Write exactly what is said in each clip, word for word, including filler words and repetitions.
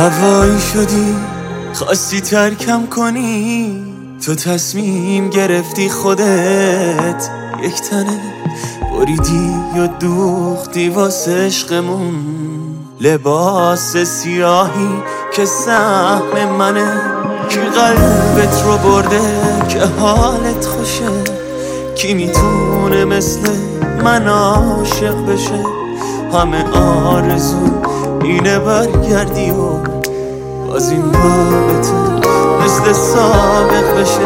هوایی شدی خواستی ترکم کنی، تو تصمیم گرفتی خودت یک تنه بریدی و دوختی واسه عشقمون. لباس سیاهی که سهم منه، کی قلبت رو برده که حالت خوشه، کی میتونه مثل من عاشق بشه. همه آرزو اینه برگردی و باز این رابطه مثل سابق بشه.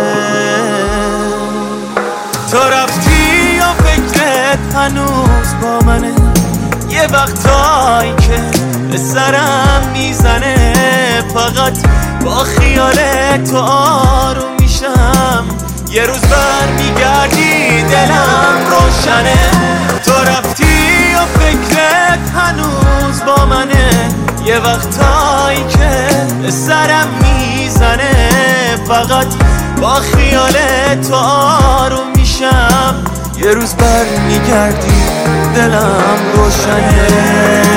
تو رفتی یا فکرت هنوز با منه، یه وقتایی که به سرم میزنه، فقط با خیال تو آروم میشم. یه روز بر میگردی دلم روشنه. تو رفتی یا فکرت هنوز با منه، یه وقتایی که به سرم میزنه، فقط با خیال تو آروم میشم. یه روز بر میگردی دلم روشنه.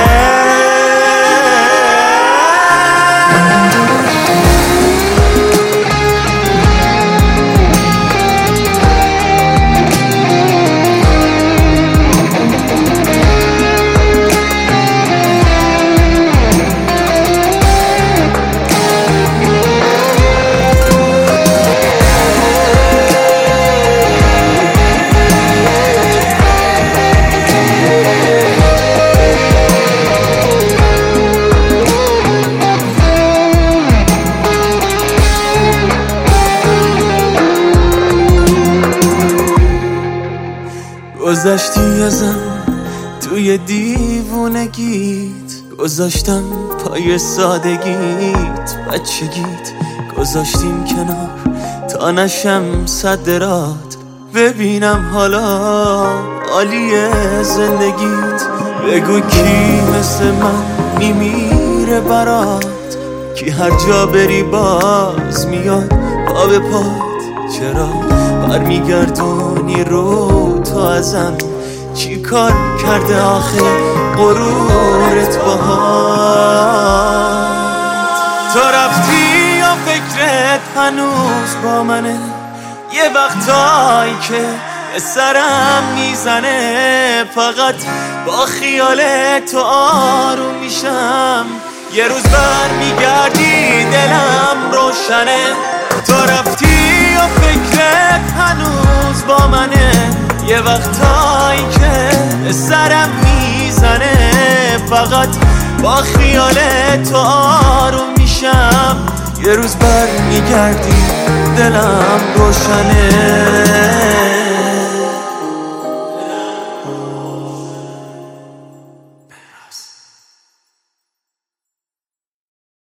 گذشتی ازم توی دیوونگیت، گذاشتم پای سادگیت، بچگیت گذاشتیم کنار تا نشم صد رات. ببینم حالا عالیه زندگیت، بگو کی مثل من میمیره برات، کی هر جا بری باز میاد پا به پات. چرا برمیگردونی رو تو ازم، چی کار کرده آخه غرورت باهات؟ تو رفتی یا فکرت هنوز با منه، یه وقتایی که به سرم میزنه، فقط با خیال تو آروم میشم. یه روز بر میگردی دلم روشنه. تو رفتی یا فکرت هنوز با منه، یه وقتایی که به سرم میزنه، فقط با خیال تو آروم میشم. یه روز بر میگردی دلم روشنه.